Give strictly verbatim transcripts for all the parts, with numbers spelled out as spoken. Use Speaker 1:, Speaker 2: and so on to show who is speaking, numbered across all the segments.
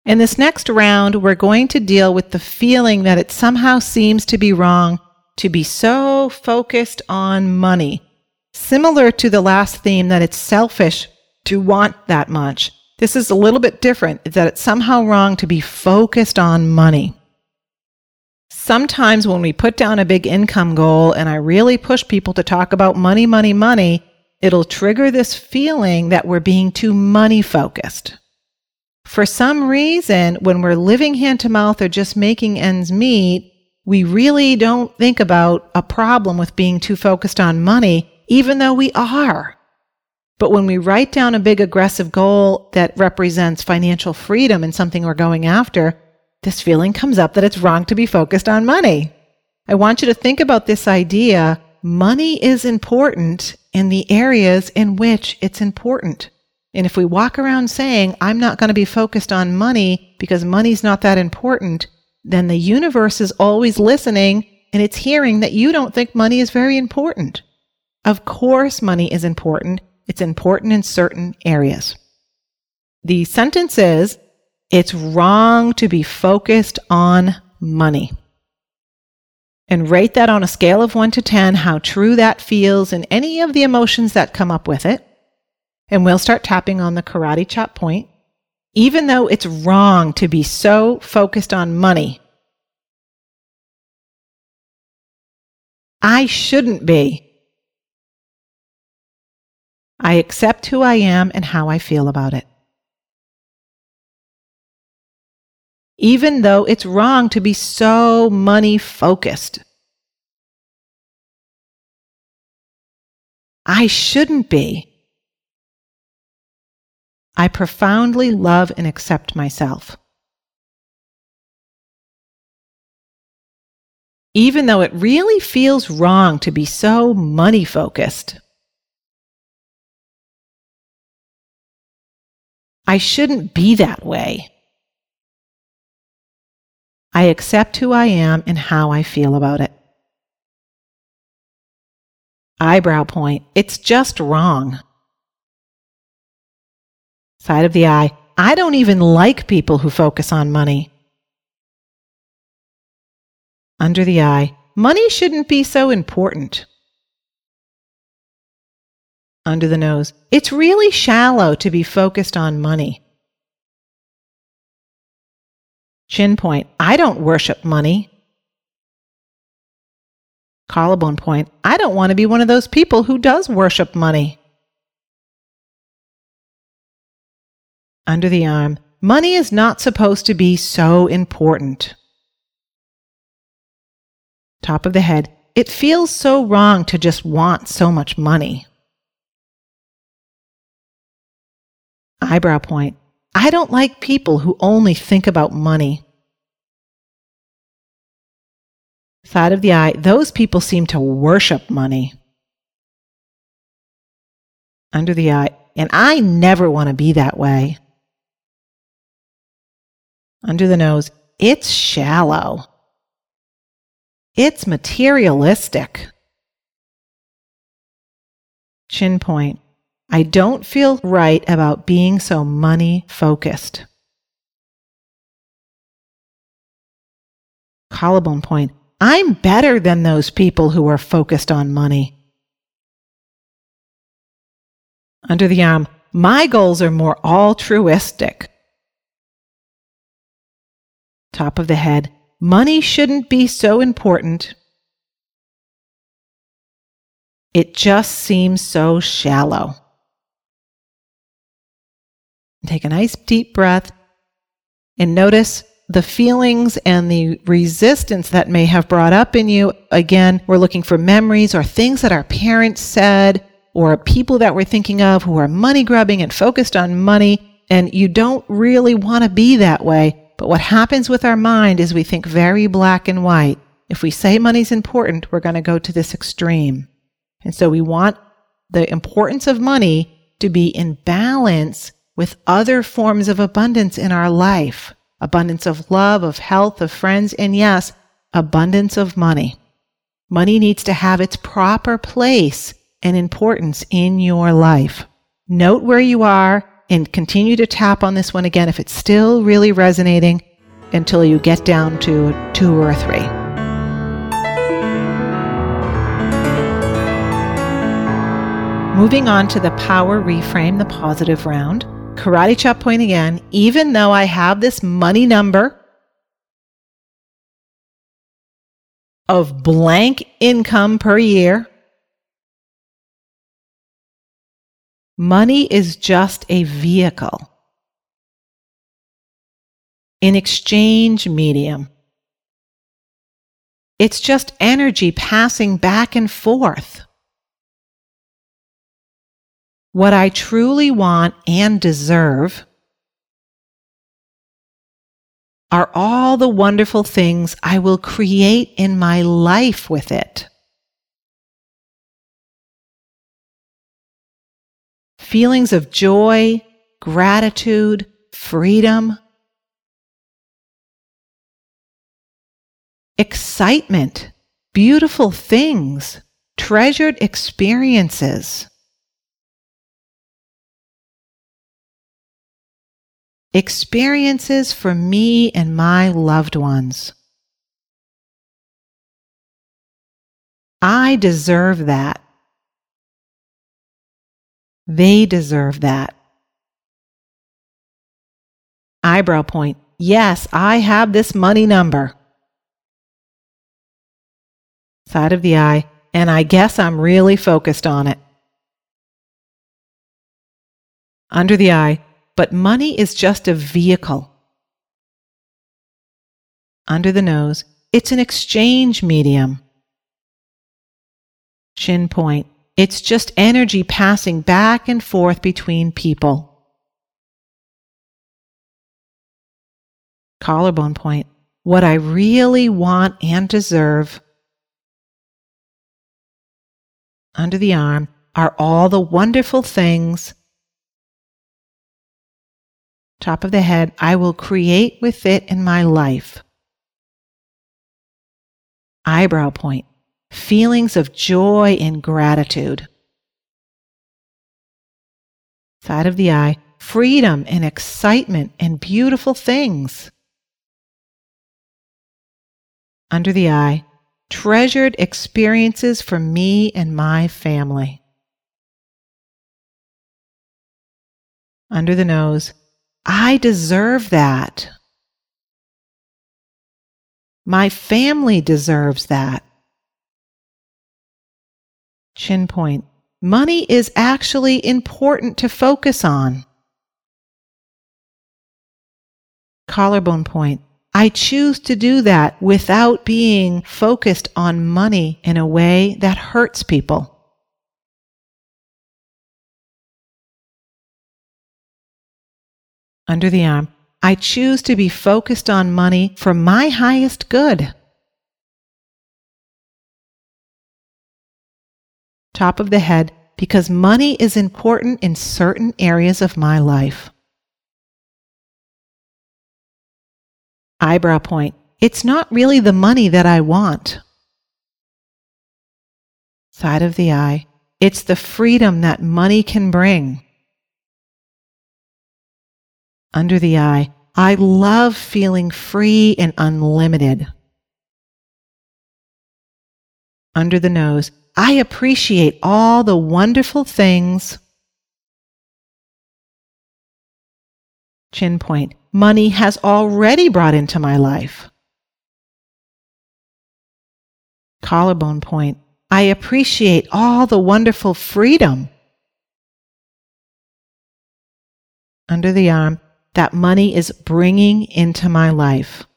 Speaker 1: In this next round, we're going to deal with the feeling that it somehow seems to be wrong to be so focused on money. Similar to the last theme, that it's selfish to want that much. This is a little bit different, that it's somehow wrong to be focused on money. Sometimes when we put down a big income goal and I really push people to talk about money, money, money, it'll trigger this feeling that we're being too money focused. For some reason, when we're living hand to mouth or just making ends meet, we really don't think about a problem with being too focused on money, even though we are. But when we write down a big aggressive goal that represents financial freedom and something we're going after, this feeling comes up that it's wrong to be focused on money. I want you to think about this idea. Money is important in the areas in which it's important. And if we walk around saying, I'm not going to be focused on money because money's not that important, then the universe is always listening and it's hearing that you don't think money is very important. Of course, money is important. It's important in certain areas. The sentence is, it's wrong to be focused on money. And rate that on a scale of one to ten, how true that feels and any of the emotions that come up with it. And we'll start tapping on the karate chop point. Even though it's wrong to be so focused on money, I shouldn't be. I accept who I am and how I feel about it. Even though it's wrong to be so money focused, I shouldn't be. I profoundly love and accept myself. Even though it really feels wrong to be so money focused, I shouldn't be that way. I accept who I am and how I feel about it. Eyebrow point, it's just wrong. Side of the eye, I don't even like people who focus on money. Under the eye, money shouldn't be so important. Under the nose, it's really shallow to be focused on money. Chin point, I don't worship money. Collarbone point, I don't want to be one of those people who does worship money. Under the arm, money is not supposed to be so important. Top of the head, it feels so wrong to just want so much money. Eyebrow point, I don't like people who only think about money. Side of the eye, those people seem to worship money. Under the eye, and I never want to be that way. Under the nose, it's shallow. It's materialistic. Chin point, I don't feel right about being so money focused. Collarbone point, I'm better than those people who are focused on money. Under the arm, my goals are more altruistic. Top of the head, money shouldn't be so important. It just seems so shallow. Take a nice deep breath and notice the feelings and the resistance that may have brought up in you. Again, we're looking for memories or things that our parents said or people that we're thinking of who are money grubbing and focused on money, and you don't really want to be that way. But what happens with our mind is we think very black and white. If we say money's important, we're going to go to this extreme. And so we want the importance of money to be in balance with other forms of abundance in our life. Abundance of love, of health, of friends, and yes, abundance of money. Money needs to have its proper place and importance in your life. Note where you are and continue to tap on this one again if it's still really resonating until you get down to a two or a three. Moving on to the power reframe, the positive round. Karate chop point again. Even though I have this money number of blank income per year, money is just a vehicle, an exchange medium. It's just energy passing back and forth. What I truly want and deserve are all the wonderful things I will create in my life with it. Feelings of joy, gratitude, freedom, excitement, beautiful things, treasured experiences. Experiences for me and my loved ones. I deserve that. They deserve that. Eyebrow point. Yes, I have this money number. Side of the eye, and I guess I'm really focused on it. Under the eye, but money is just a vehicle. Under the nose, it's an exchange medium. Chin point, it's just energy passing back and forth between people. Collarbone point, what I really want and deserve. Under the arm are all the wonderful things. Top of the head, I will create with it in my life. Eyebrow point, feelings of joy and gratitude. Side of the eye, freedom and excitement and beautiful things. Under the eye, treasured experiences for me and my family. Under the nose, I deserve that. My family deserves that. Chin point. Money is actually important to focus on. Collarbone point. I choose to do that without being focused on money in a way that hurts people. Under the arm, I choose to be focused on money for my highest good. Top of the head, because money is important in certain areas of my life. Eyebrow point, it's not really the money that I want. Side of the eye, it's the freedom that money can bring. Under the eye, I love feeling free and unlimited. Under the nose, I appreciate all the wonderful things. Chin point, money has already brought into my life. Collarbone point, I appreciate all the wonderful freedom. Under the arm, that money is bringing into my life.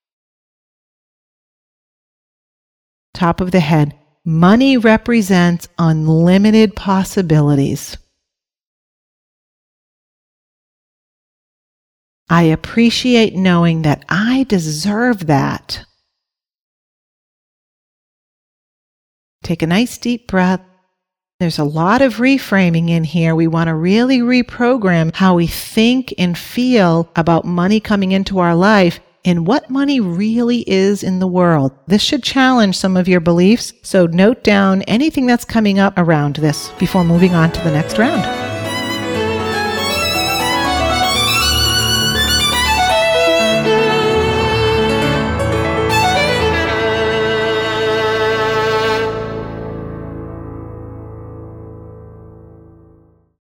Speaker 1: Top of the head, money represents unlimited possibilities. I appreciate knowing that I deserve that. Take a nice deep breath. There's a lot of reframing in here. We want to really reprogram how we think and feel about money coming into our life and what money really is in the world. This should challenge some of your beliefs, so note down anything that's coming up around this before moving on to the next round.